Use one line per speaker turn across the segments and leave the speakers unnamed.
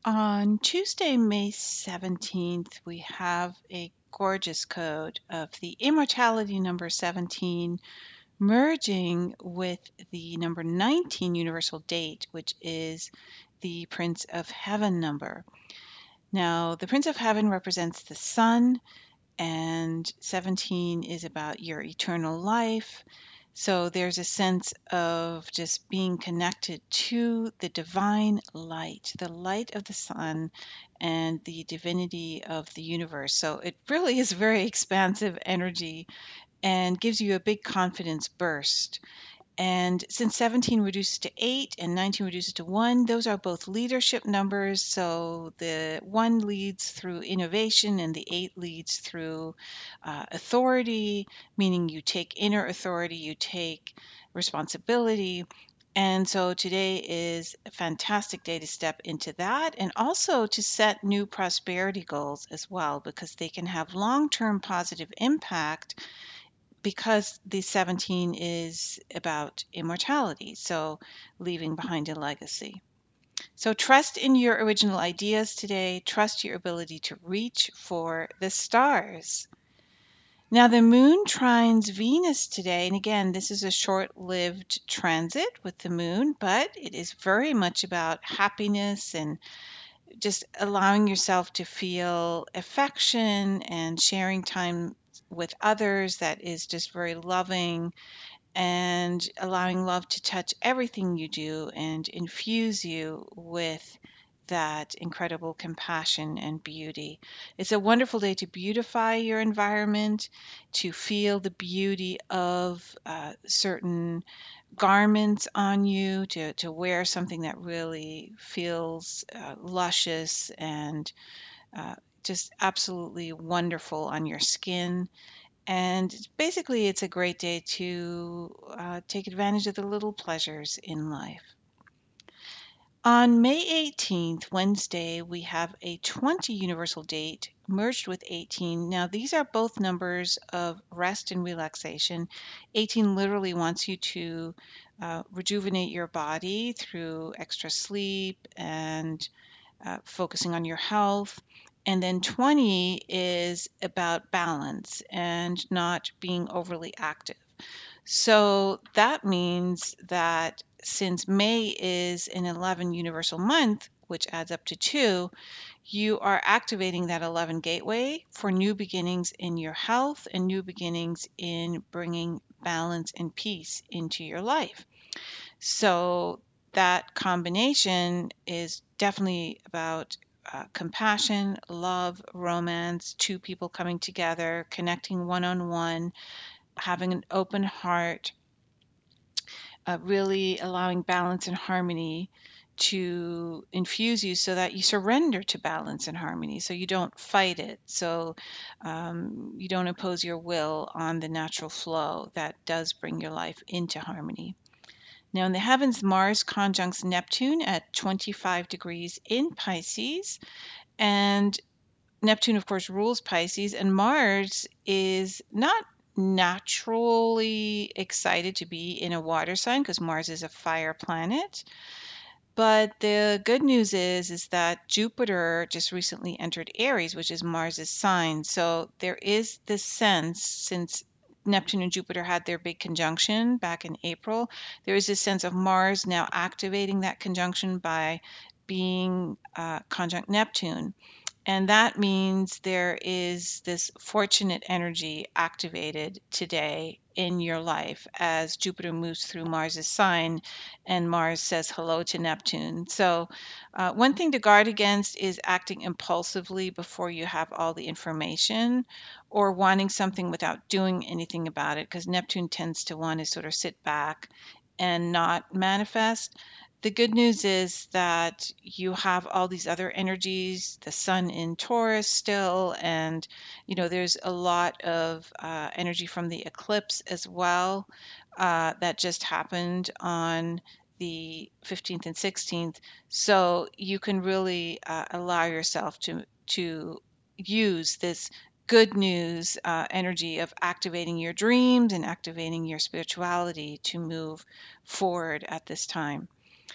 On Tuesday, May 17th, we have a gorgeous code of the immortality number 17 merging with the number 19 universal date, which is the Prince of Heaven number. Now, the Prince of Heaven represents the sun, and 17 is about your eternal life. So there's a sense of just being connected to the divine light, the light of the sun, and the divinity of the universe. So it really is very expansive energy and gives you a big confidence burst. And since 17 reduces to 8 and 19 reduces to 1, those are both leadership numbers. So the 1 leads through innovation and the 8 leads through authority, meaning you take inner authority, you take responsibility. And so today is a fantastic day to step into that and also to set new prosperity goals as well, because they can have long term positive impact because the 17 is about immortality, so leaving behind a legacy. So trust in your original ideas today, trust your ability to reach for the stars. Now, the moon trines Venus today, and again, this is a short lived transit with the moon, but it is very much about happiness and just allowing yourself to feel affection and sharing time with others that is just very loving and allowing love to touch everything you do and infuse you with that incredible compassion and beauty. It's a wonderful day to beautify your environment, to feel the beauty of certain garments on you, to wear something that really feels luscious and uh, just absolutely wonderful on your skin. And basically, it's a great day to take advantage of the little pleasures in life. On May 18th, Wednesday, we have a 20 universal date merged with 18. Now, these are both numbers of rest and relaxation. 18 literally wants you to rejuvenate your body through extra sleep and focusing on your health. And then 20 is about balance and not being overly active. So that means that since May is an 11 universal month, which adds up to 2, you are activating that 11 gateway for new beginnings in your health and new beginnings in bringing balance and peace into your life. So that combination is definitely about compassion, love, romance, two people coming together, connecting one on one, having an open heart, really allowing balance and harmony to infuse you so that you surrender to balance and harmony, so you don't fight it, so you don't impose your will on the natural flow that does bring your life into harmony. Now, in the heavens, Mars conjuncts Neptune at 25 degrees in Pisces. And Neptune, of course, rules Pisces. And Mars is not naturally excited to be in a water sign because Mars is a fire planet. But the good news is that Jupiter just recently entered Aries, which is Mars's sign. So there is this sense, since Neptune and Jupiter had their big conjunction back in April, there is this sense of Mars now activating that conjunction by being conjunct Neptune. And that means there is this fortunate energy activated today in your life as Jupiter moves through Mars's sign and Mars says hello to Neptune. So, one thing to guard against is acting impulsively before you have all the information or wanting something without doing anything about it, because Neptune tends to want to sort of sit back and not manifest. The good news is that you have all these other energies, the sun in Taurus still, and there's a lot of energy from the eclipse as well that just happened on the 15th and 16th. So you can really allow yourself to use this good news energy of activating your dreams and activating your spirituality to move forward at this time.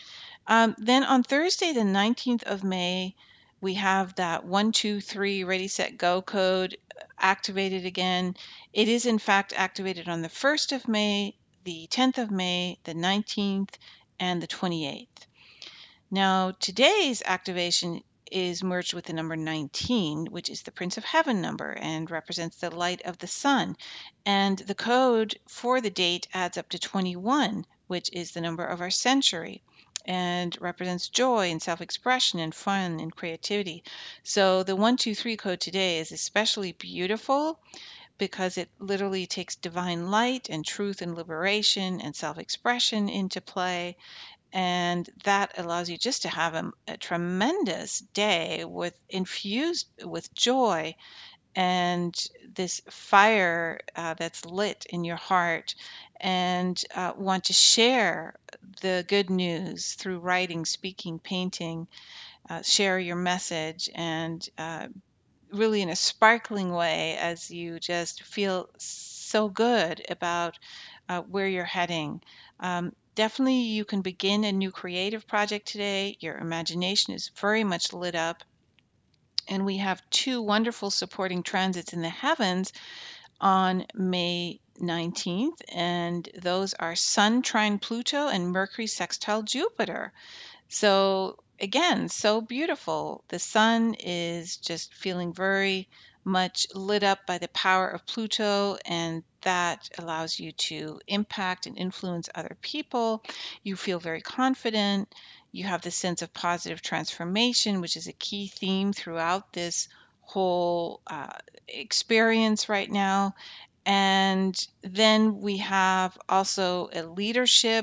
Then on Thursday, the 19th of May, we have that 1, 2, 3 ready, set, go code activated again. It is in fact activated on the 1st of May, the 10th of May, the 19th, and the 28th. Now, today's activation is merged with the number 19, which is the Prince of Heaven number and represents the light of the sun. And the code for the date adds up to 21, which is the number of our century and represents joy and self-expression and fun and creativity. So the 1, 2, 3 code today is especially beautiful because it literally takes divine light and truth and liberation and self-expression into play, and that allows you just to have a tremendous day with infused with joy and this fire that's lit in your heart, and want to share the good news through writing, speaking, painting, share your message, and really in a sparkling way as you just feel so good about where you're heading. Definitely, you can begin a new creative project today. Your imagination is very much lit up. And we have two wonderful supporting transits in the heavens on May 19th, and those are Sun trine Pluto and Mercury sextile Jupiter. So again, so beautiful. The sun is just feeling very much lit up by the power of Pluto, and that allows you to impact and influence other people. You feel very confident. You have this sense of positive transformation, which is a key theme throughout this whole experience right now. And then we have also a leadership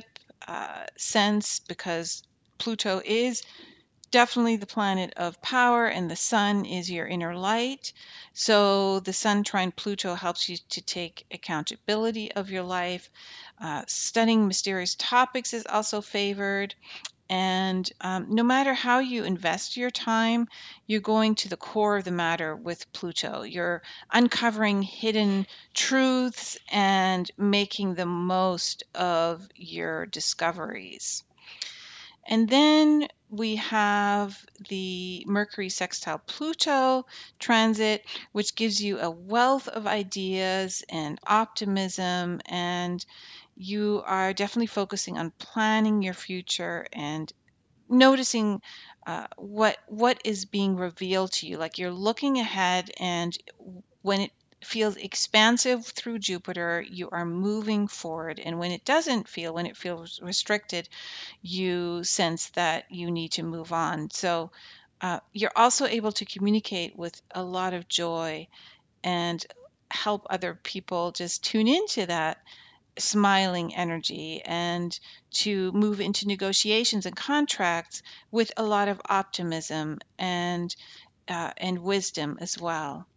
sense, because Pluto is definitely the planet of power and the sun is your inner light. So the sun trine Pluto helps you to take accountability of your life. Studying mysterious topics is also favored. And no matter how you invest your time, you're going to the core of the matter with Pluto. You're uncovering hidden truths and making the most of your discoveries. And then we have the Mercury sextile Pluto transit, which gives you a wealth of ideas and optimism, and you are definitely focusing on planning your future and noticing what is being revealed to you. Like you're looking ahead, and when it feels expansive through Jupiter, you are moving forward. And when when it feels restricted, you sense that you need to move on. So you're also able to communicate with a lot of joy and help other people just tune into that smiling energy, and to move into negotiations and contracts with a lot of optimism and wisdom as well.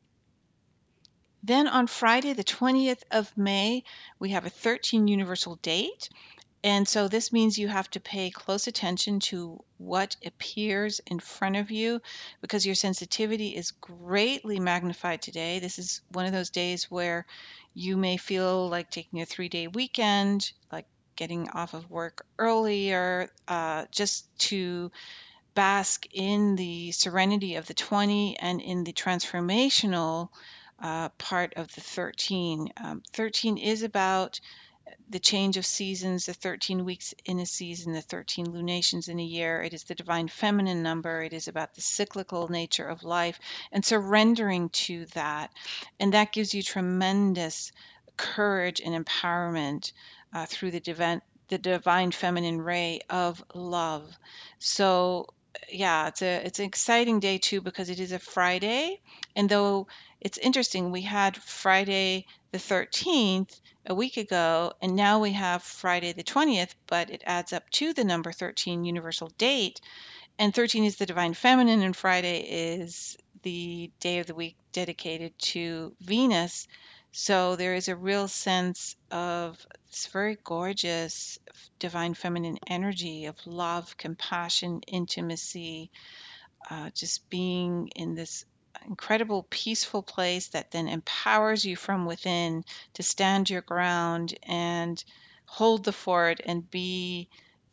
Then on Friday, the 20th of May, we have a 13 universal date. And so this means you have to pay close attention to what appears in front of you, because your sensitivity is greatly magnified today. This is one of those days where you may feel like taking a 3-day weekend, like getting off of work earlier, just to bask in the serenity of the 20 and in the transformational part of the 13. 13 is about the change of seasons, the 13 weeks in a season, the 13 lunations in a year. It is the divine feminine number. It is about the cyclical nature of life and surrendering to that. And that gives you tremendous courage and empowerment through the divine feminine ray of love. So yeah, it's an exciting day too, because it is a Friday. And though it's interesting, we had Friday the 13th a week ago, and now we have Friday the 20th, but it adds up to the number 13 universal date. And 13 is the divine feminine, and Friday is the day of the week dedicated to Venus. So there is a real sense of this very gorgeous divine feminine energy of love, compassion, intimacy, just being in this incredible peaceful place that then empowers you from within to stand your ground and hold the fort and be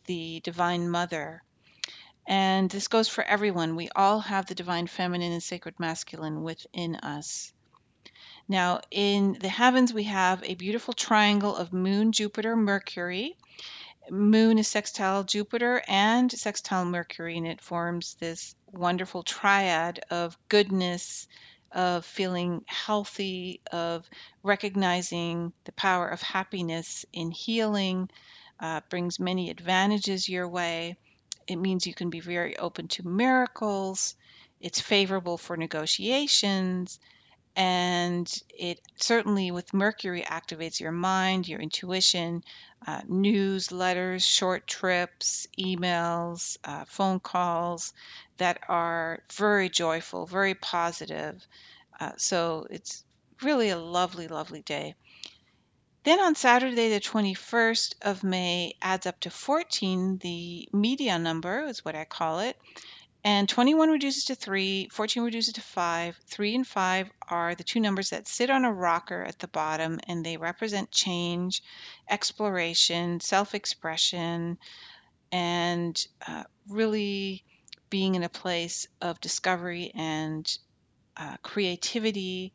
the Divine Mother. And this goes for everyone. We all have the Divine Feminine and Sacred Masculine within us. Now, in the heavens, we have a beautiful triangle of Moon, Jupiter, Mercury. Moon is sextile Jupiter and sextile Mercury, and it forms this wonderful triad of goodness, of feeling healthy, of recognizing the power of happiness in healing, brings many advantages your way. It means you can be very open to miracles. It's favorable for negotiations, and it certainly with Mercury activates your mind, your intuition, newsletters, short trips, emails, phone calls that are very joyful, very positive. So it's really a lovely, lovely day. Then on Saturday, the 21st of May, adds up to 14. The media number is what I call it. And 21 reduces to 3, 14 reduces to 5. 3 and 5 are the two numbers that sit on a rocker at the bottom, and they represent change, exploration, self expression, and really being in a place of discovery and creativity,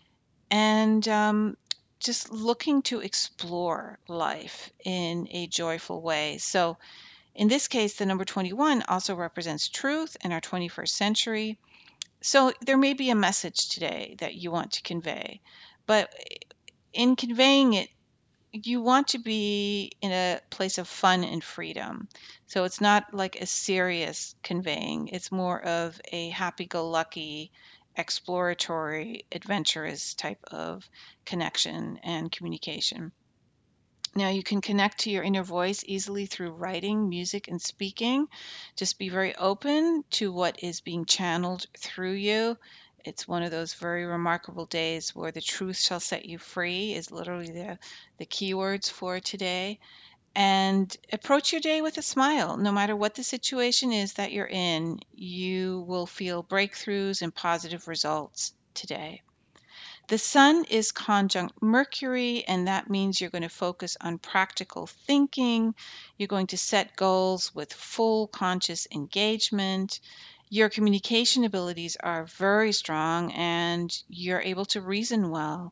and just looking to explore life in a joyful way. So, in this case, the number 21 also represents truth in our 21st century. So there may be a message today that you want to convey, but in conveying it, you want to be in a place of fun and freedom. So it's not like a serious conveying, it's more of a happy go lucky, exploratory, adventurous type of connection and communication. Now, you can connect to your inner voice easily through writing, music, and speaking. Just be very open to what is being channeled through you. It's one of those very remarkable days where the truth shall set you free, is literally the keywords for today. And approach your day with a smile. No matter what the situation is that you're in, you will feel breakthroughs and positive results today. The sun is conjunct Mercury, and that means you're going to focus on practical thinking. You're going to set goals with full conscious engagement. Your communication abilities are very strong, and you're able to reason well.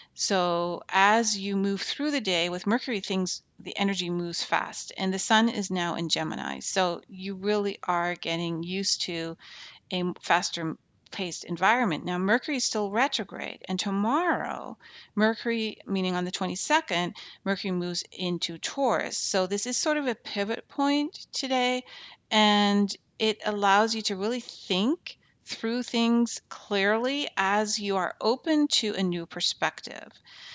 So, as you move through the day with Mercury, the energy moves fast, and the sun is now in Gemini. So, you really are getting used to a faster paced environment. Now, Mercury is still retrograde, and tomorrow, Mercury, meaning on the 22nd, Mercury moves into Taurus. So, this is sort of a pivot point today, and it allows you to really think through things clearly as you are open to a new perspective.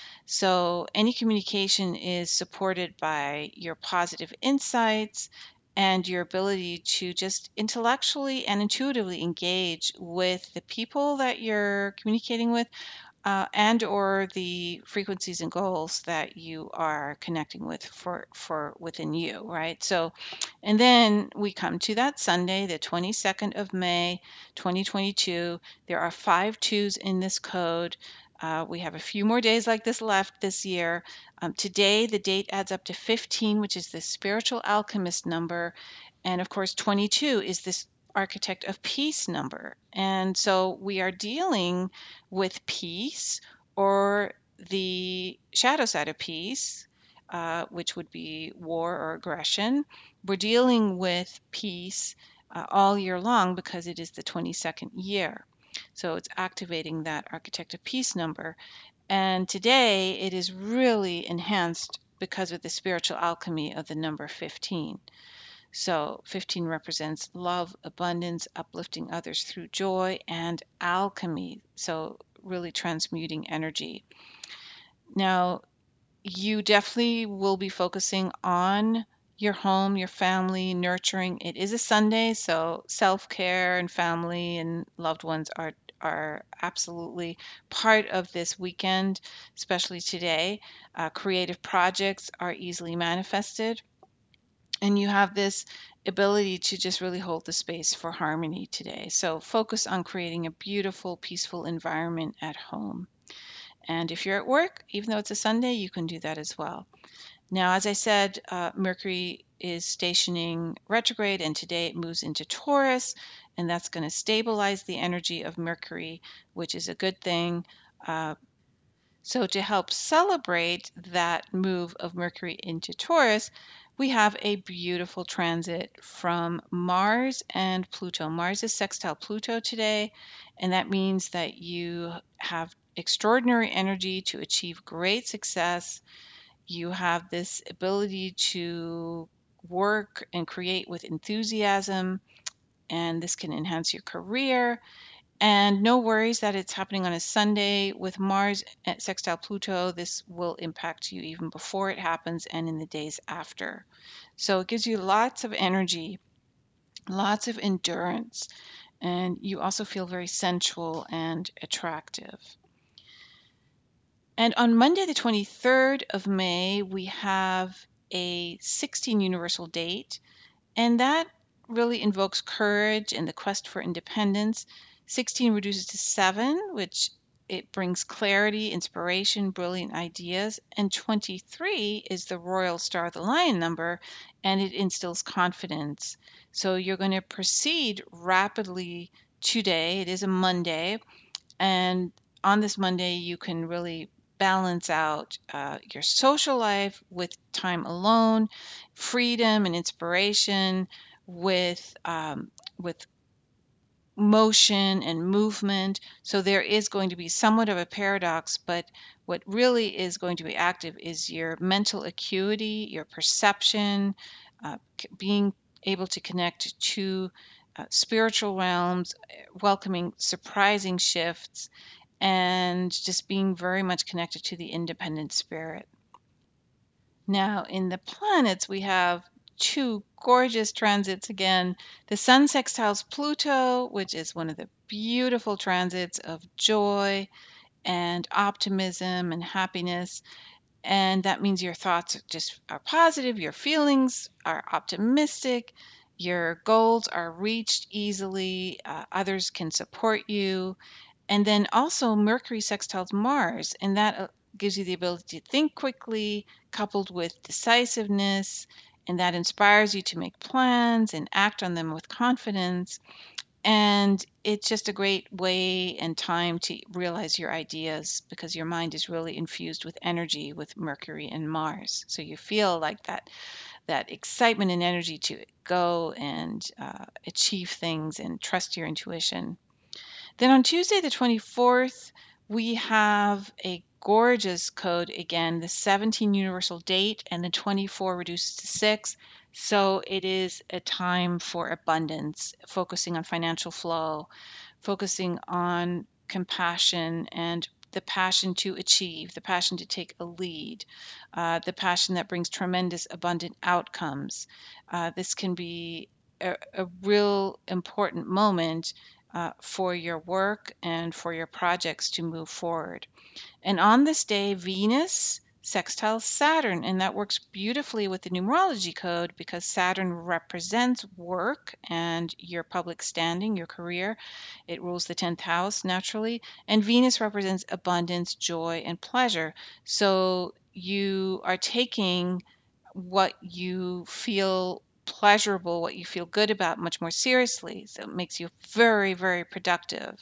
So, any communication is supported by your positive insights and your ability to just intellectually and intuitively engage with the people that you're communicating with, and or the frequencies and goals that you are connecting with for within you, right? So, and then we come to that Sunday, the 22nd of May, 2022. There are 5 2s in this code. We have a few more days like this left this year. Today, the date adds up to 15, which is the spiritual alchemist number. And of course, 22 is this architect of peace number. And so we are dealing with peace, or the shadow side of peace, which would be war or aggression. We're dealing with peace all year long because it is the 22nd year. So it's activating that architect of peace number. And today it is really enhanced because of the spiritual alchemy of the number 15. So 15 represents love, abundance, uplifting others through joy, and alchemy. So really transmuting energy. Now, you definitely will be focusing on your home, your family, nurturing. It is a Sunday, so self-care and family and loved ones are absolutely part of this weekend, especially today. Creative projects are easily manifested, and you have this ability to just really hold the space for harmony today. So focus on creating a beautiful, peaceful environment at home. And if you're at work, even though it's a Sunday, you can do that as well. Now, as I said, Mercury is stationing retrograde, and today it moves into Taurus, and that's going to stabilize the energy of Mercury, which is a good thing. So to help celebrate that move of Mercury into Taurus, we have a beautiful transit from Mars and Pluto. Mars is sextile Pluto today, and that means that you have extraordinary energy to achieve great success. You have this ability to work and create with enthusiasm, and this can enhance your career. And no worries that it's happening on a Sunday with Mars at sextile Pluto. This will impact you even before it happens and in the days after. So it gives you lots of energy, lots of endurance, and you also feel very sensual and attractive. And on Monday, the 23rd of May, we have a 16 universal date. And that really invokes courage and the quest for independence. 16 reduces to 7, which it brings clarity, inspiration, brilliant ideas. And 23 is the royal star of the lion number, and it instills confidence. So you're going to proceed rapidly today. It is a Monday, and on this Monday, you can really balance out your social life with time alone, freedom and inspiration with motion and movement. So there is going to be somewhat of a paradox, but what really is going to be active is your mental acuity, your perception, being able to connect to spiritual realms, welcoming surprising shifts, and just being very much connected to the independent spirit. Now, in the planets, we have two gorgeous transits again. The Sun sextiles Pluto, which is one of the beautiful transits of joy and optimism and happiness. And that means your thoughts just are positive, your feelings are optimistic, your goals are reached easily, others can support you. And then also Mercury sextiles Mars, and that gives you the ability to think quickly, coupled with decisiveness, and that inspires you to make plans and act on them with confidence. And it's just a great way and time to realize your ideas because your mind is really infused with energy with Mercury and Mars. So you feel like that excitement and energy to go and achieve things and trust your intuition. Then on Tuesday, the 24th, we have a gorgeous code again, the 17 universal date, and the 24 reduces to 6. So it is a time for abundance, focusing on financial flow, focusing on compassion and the passion to achieve, the passion to take a lead, the passion that brings tremendous abundant outcomes. This can be a real important moment for your work and for your projects to move forward. And on this day, Venus sextiles Saturn, and that works beautifully with the numerology code because Saturn represents work and your public standing, your career. It rules the 10th house naturally, and Venus represents abundance, joy, and pleasure. So you are taking what you feel pleasurable, what you feel good about much more seriously. So it makes you very, very productive.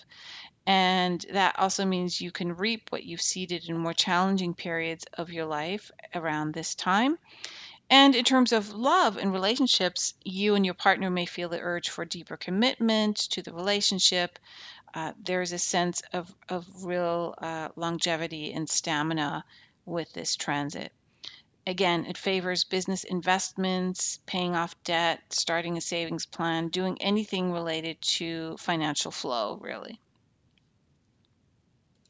And that also means you can reap what you've seeded in more challenging periods of your life around this time. And in terms of love and relationships, you and your partner may feel the urge for deeper commitment to the relationship. There's a sense of real longevity and stamina with this transit. Again, it favors business investments, paying off debt, starting a savings plan, doing anything related to financial flow, really.